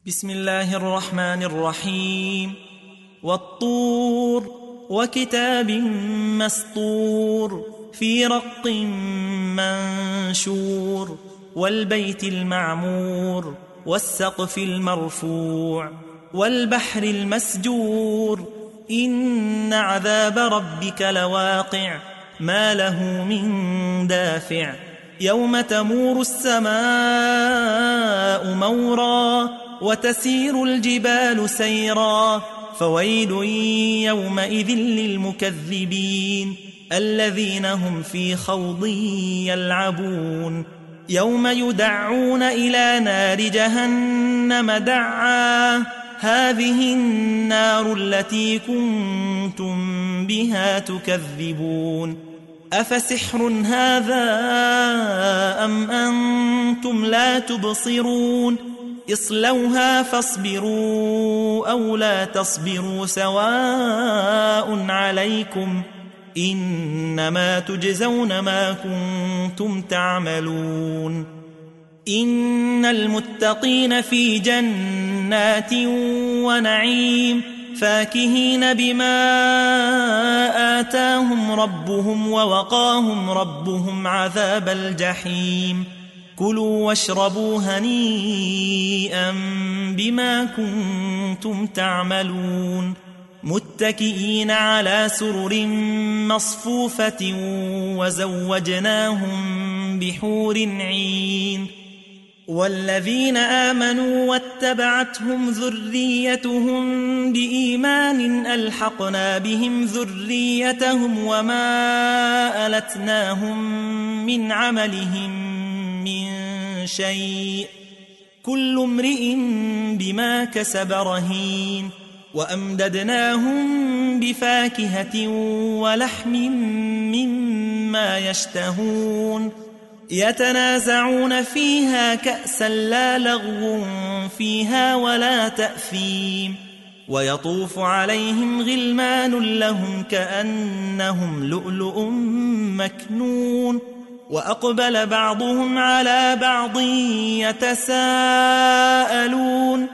بسم الله الرحمن الرحيم. والطور وكتاب مسطور في رق منشور والبيت المعمور والسقف المرفوع والبحر المسجور إن عذاب ربك لواقع ما له من دافع يوم تمور السماء مورا وتسير الجبال سيرا فويل يومئذ للمكذبين الذين هم في خوض يلعبون يوم يدعون إلى نار جهنم دعا هذه النار التي كنتم بها تكذبون أفسحر هذا أم أنتم لا تبصرون اصلوها فاصبروا أو لا تصبروا سواء عليكم إنما تجزون ما كنتم تعملون إن المتقين في جنات ونعيم فاكهين بما آتاهم ربهم ووقاهم ربهم عذاب الجحيم كلوا واشربوا هنيئا بما كنتم تعملون متكئين على سرر مصفوفة وزوجناهم بحور عين والذين آمنوا واتبعتهم ذريتهم بإيمان ألحقنا بهم ذريتهم وما ألتناهم من عملهم من شيء كل امرئ بما كسب رهين وأمددناهم بفاكهة ولحم مما يشتهون يتنازعون فيها كأسا لا لغو فيها ولا تأثيم ويطوف عليهم غلمان لهم كأنهم لؤلؤ مكنون وأقبل بعضهم على بعض يتساءلون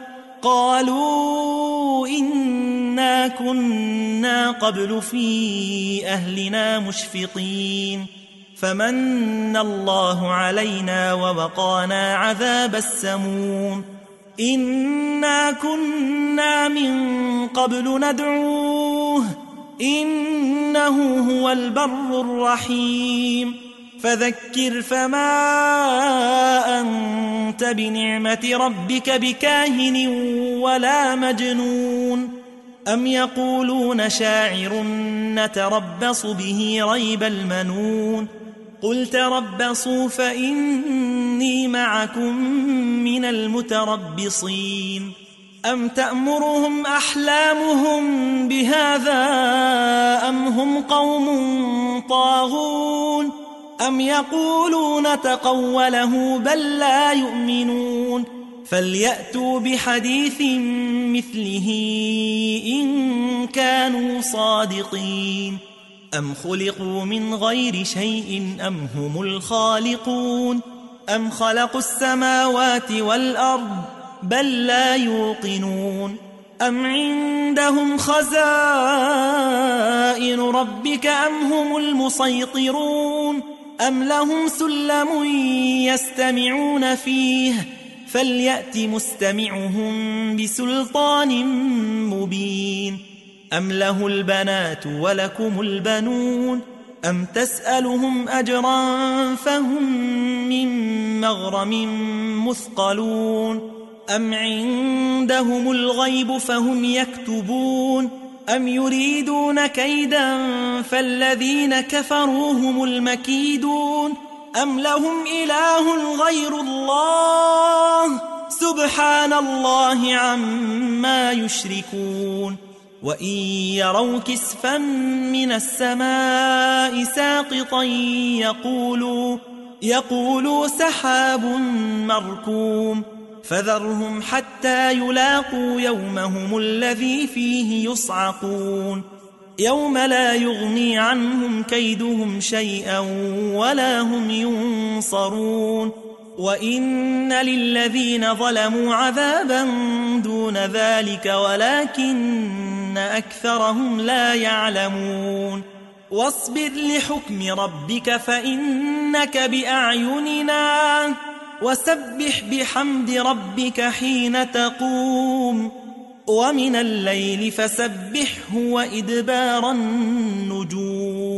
قالوا إنا كنا قبل في أهلنا مشفقين فمن الله علينا ووقانا عذاب السموم إنا كنا من قبل ندعوه إنه هو البر الرحيم فذكر فما أنت بنعمة ربك بكاهن ولا مجنون أم يقولون شاعر نتربص به ريب المنون قل تربصوا فإني معكم من المتربصين أم تأمرهم أحلامهم بهذا أم هم قوم طاغون أم يقولون تقوله بل لا يؤمنون فليأتوا بحديث مثله إن كانوا صادقين أم خلقوا من غير شيء أم هم الخالقون أم خلقوا السماوات والأرض بل لا يوقنون أم عندهم خزائن ربك أم هم المسيطرون أم لهم سلم يستمعون فيه فليأت مستمعهم بسلطان مبين أم له البنات ولكم البنون أم تسألهم أجرا فهم من مغرم مثقلون أم عندهم الغيب فهم يكتبون أم يريدون كيدا فالذين كفروا هم المكيدون أم لهم إله غير الله سبحان الله عما يشركون وإن يروا كسفا من السماء ساقطا يقولوا سحاب مركوم فذرهم حتى يلاقوا يومهم الذي فيه يصعقون يوم لا يغني عنهم كيدهم شيئا ولا هم ينصرون وإن للذين ظلموا عذابا دون ذلك ولكن أكثرهم لا يعلمون واصبر لحكم ربك فإنك بأعيننا وسبح بحمد ربك حين تقوم ومن الليل فسبحه وإدبار النجوم